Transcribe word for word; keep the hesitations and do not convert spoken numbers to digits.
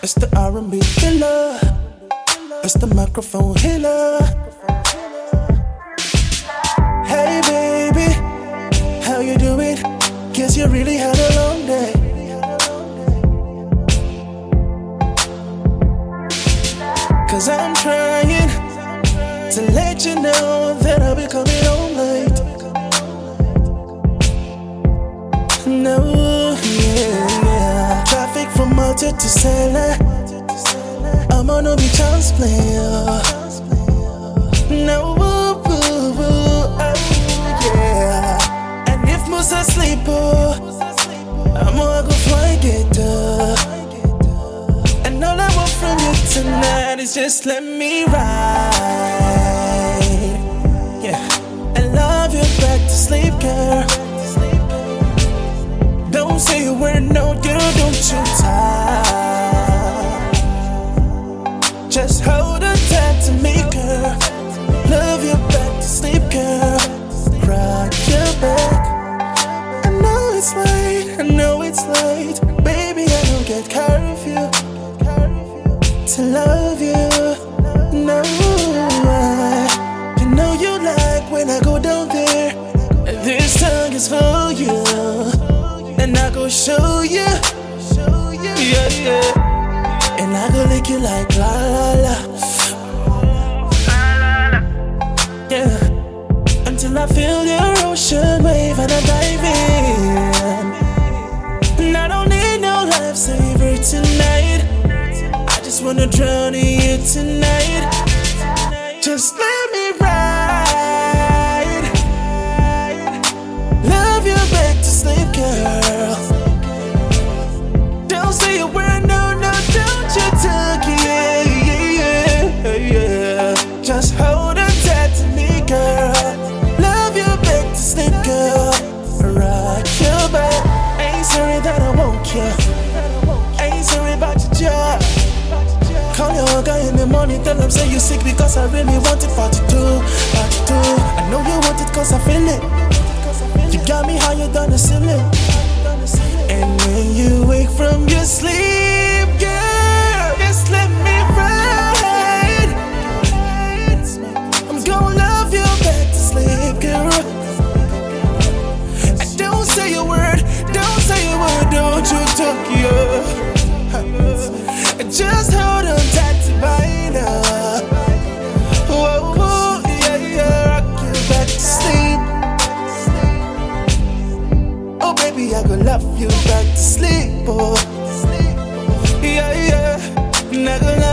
It's the R and B killer. It's the microphone healer. Hey baby, how you doing? Guess you really had a long day. Cause I'm trying to let you know that I'll be coming home late. No, yeah, yeah. Traffic from Malta to Stella. I'm on a beach chance player. No, boo, boo, boo, oh, yeah. And if Musa sleep, oh, I'm gonna go fly get her. And all I want from you tonight is just let me ride. Yeah, and love you back to sleep, girl. Don't say a word, no, girl, don't you tie. Just hold her tight to me, girl. Love you back to sleep, girl. Rock your back. I know it's late, I know it's late. Baby, I don't get curfew to love you. No, I, you know you like when I go down there. And this song is for you. And I go show you, yeah, yeah. And I go lick you like la la la, yeah. Until I feel your ocean wave and I dive in. And I don't need no lifesaver tonight. I just wanna drown in you tonight. Just let me ride. Love you back to sleep, girl. Don't say a word, no, no, don't you talk, yeah, yeah, yeah, yeah. Just hold her tight to me, girl. Love you back to sleep, girl. Rock your back. Ain't sorry that I won't you. Ain't sorry about your job. Call your guy in the morning, tell him say you sick because I really want it, part two, part two. I know you want it cause I feel it. You got me higher than the ceiling. And when you wake from your sleep, girl, just let me ride. I'm gonna love you back to sleep, girl. And don't say a word, don't say a word, don't you talk, yeah. Just hold on tight to mine, uh. Whoa, whoa, yeah, yeah, rock you back to sleep. Oh baby, I gonna love you back to sleep, oh. Yeah, yeah, and I gonna